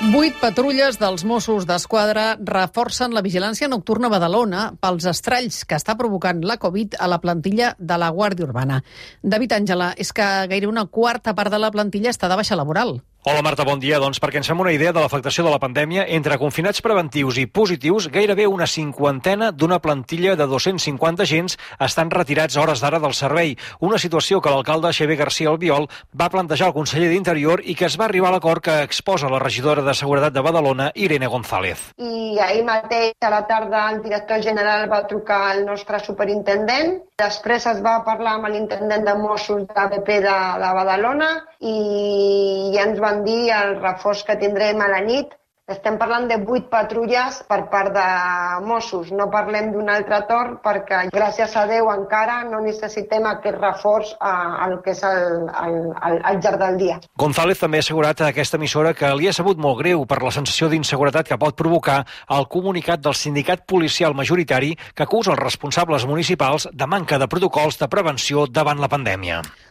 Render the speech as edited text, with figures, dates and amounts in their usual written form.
8 patrulles dels Mossos d'Esquadra reforcen la vigilància nocturna a Badalona pels estralls que està provocant la Covid a la plantilla de la Guàrdia Urbana. David Àngela, és que gairebé una quarta part de la plantilla està de baixa laboral. Hola Marta, bon dia. Doncs perquè ens fem una idea de l'afectació de la pandèmia, entre confinats preventius i positius, gairebé una cinquantena d'una plantilla de 250 agents estan retirats a hores d'ara del servei. Una situació que l'alcalde Xavier García Albiol va plantejar al conseller d'Interior i que es va arribar a l'acord que exposa la regidora de Seguretat de Badalona, Irene González. I ahir mateix a la tarda el director general va trucar al nostre superintendent. Després es va parlar amb l'intendent de Mossos de BP de Badalona i ja ens van dir el reforç que tindrem a la nit. Estem parlant de 8 patrulles per part de Mossos. No parlem d'un altre torn perquè, gràcies a Déu, encara no necessitem aquest reforç al que és al llarg del dia. González també ha assegurat a aquesta emissora que li ha sabut molt greu per la sensació d'inseguretat que pot provocar el comunicat del sindicat policial majoritari que acusa els responsables municipals de manca de protocols de prevenció davant la pandèmia.